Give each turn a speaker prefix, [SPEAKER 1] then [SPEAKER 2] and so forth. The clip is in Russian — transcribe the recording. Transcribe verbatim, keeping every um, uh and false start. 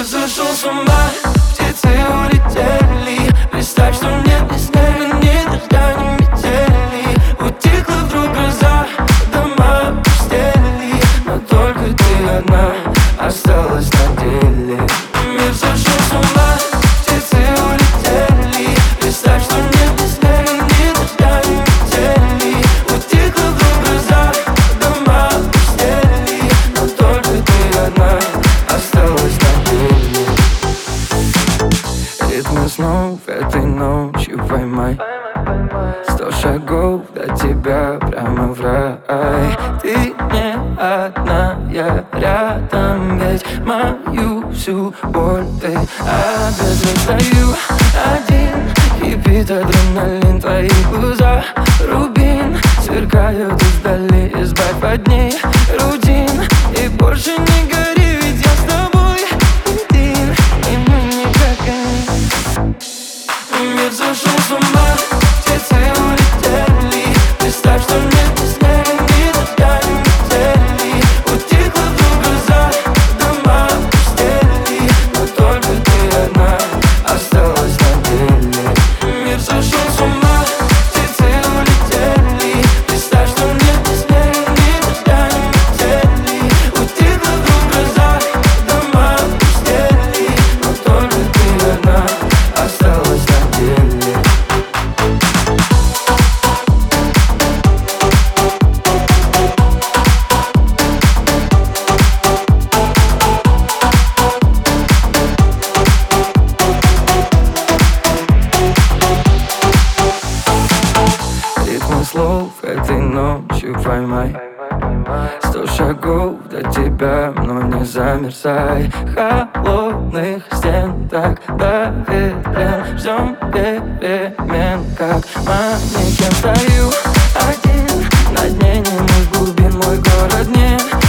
[SPEAKER 1] сошел с ума, птицы улетели. Представь, что нет ни снега, ни дождя, ни метели. Утихла вдруг гроза, дома пустели, но только ты одна осталась на деле. Мир сошел с ума, птицы улетели. Представь, что нет ни снега, ни дождя, ни метели. Утихла вдруг гроза, дома пустели, но только ты одна осталась на деле. Ритмы снов этой ночью поймай. Сто шагов до тебя прямо в рай. Ты не одна, я рядом, ведь мою всю боль ты обезопасаю. Один кипит адреналин, твои глаза рубин сверкают издали, избавь от ней рутин. И больше не гори, ведь я с тобой один, и мы не как они. Мир сошел с ума, птицы улетели. Представь, что нет ни снега, ни дождя, ни метели. Утихла вдруг гроза, дома пустели, но только ты одна осталась на деле. Мир сошел с ума, птицы улетели. Представь, что нет ни снега, ни дождя, ни метели. Утихла вдруг гроза, дома пустели, но только ты одна осталась на деле. Ритмы слов этой ночью поймай. Сто шагов до тебя, но не замерзай. Холодных стен так доверен. Ждем перемен, как манекен. Стою один на дне немых глубин. Мой город не